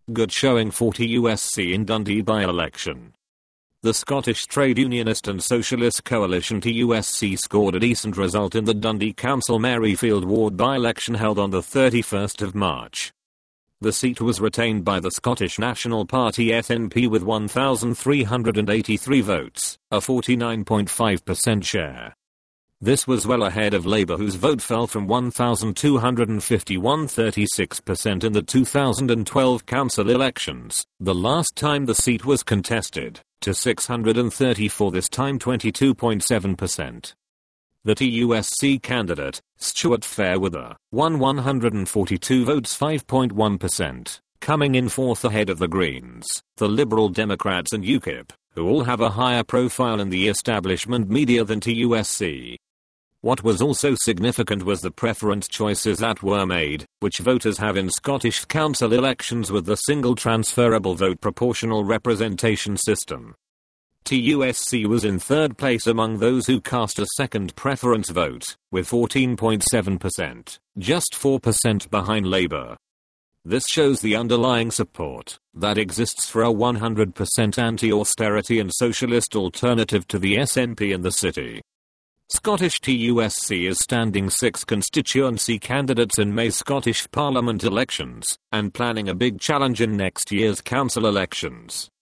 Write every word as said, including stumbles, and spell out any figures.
Good showing for T U S C in Dundee by-election. The Scottish Trade Unionist and Socialist Coalition T U S C scored a decent result in the Dundee Council Maryfield ward by-election held on the thirty-first of March. The seat was retained by the Scottish National Party S N P with one thousand three hundred eighty-three votes, a forty-nine point five percent share. This was well ahead of Labour, whose vote fell from one thousand two hundred fifty-one, thirty-six percent in the two thousand twelve council elections, the last time the seat was contested, to six hundred thirty-four, this time twenty-two point seven percent. The T U S C candidate, Stuart Fairweather, won one hundred forty-two votes, five point one percent, coming in fourth ahead of the Greens, the Liberal Democrats and UKIP, who all have a higher profile in the establishment media than T U S C. What was also significant was the preference choices that were made, which voters have in Scottish council elections with the single transferable vote proportional representation system. T U S C was in third place among those who cast a second preference vote, with fourteen point seven percent, just four percent behind Labour. This shows the underlying support that exists for a one hundred percent anti-austerity and socialist alternative to the S N P in the city. Scottish T U S C is standing six constituency candidates in May's Scottish Parliament elections, and planning a big challenge in next year's council elections.